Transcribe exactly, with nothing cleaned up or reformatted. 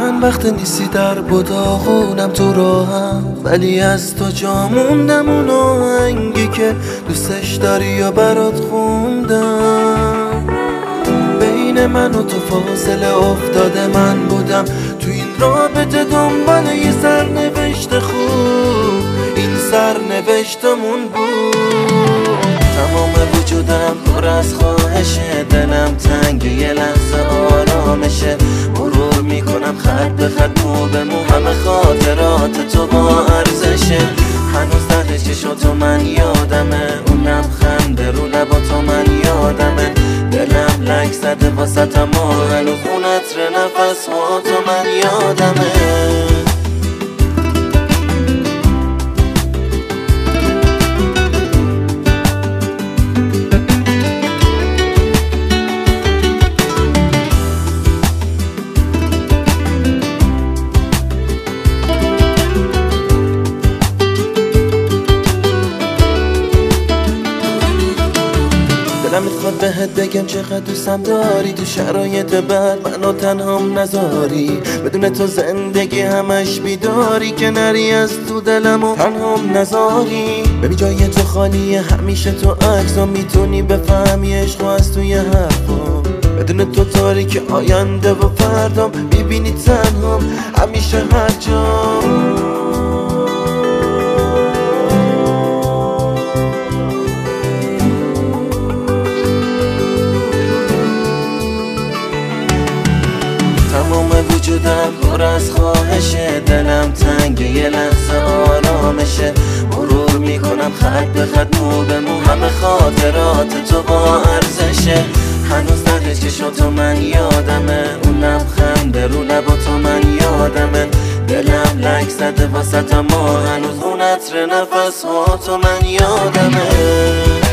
من وقت نیستی در بوداغونم تو راهم، ولی از تو جا موندم اون آهنگی که دوستش داری یا برات خوندم. بین من و تو فاصله افتاده، من بودم تو این رابطه دنبال یه سرنوشت خوب، این سرنوشتمون بود. تمام وجودم پر از خواهشه، دلم تنگ یه لحظه آرامشه. مرور میکنم خط به خط مو به مو، همه خاطرات تو با ارزشه. هنوز ته چشاتو من یادمه، اون لبخند رو لباتو من یادمه. دلم لک زده واسطم و هنوز اون عطر نفس ها تو من یادمه. دلم میخواد بهت بگم چقدر دوستم داری، تو شرایط بد منو تنهام نذاری. بدون تو زندگی همش بیداری، که نری از تو دلم و تنهام نذاری. ببین جای تو خالیه، همیشه تو عکسا میتونی بفهمی عشق از توی حرفا. بدون تو تاریک آینده و فردام، میبینی تنهام همیشه هر جا. تمام وجودم پر از خواهشه، دلم تنگ یه لحظه آرامشه. مرور میکنم خط به خط مو به مو، همه خاطرات تو با ارزشه. هنوز ته چشاتو من یادمه، اون لبخند رو لباتو من یادمه. دلم لک زده واسطم و هنوز اون عطر نفس ها تو من یادمه.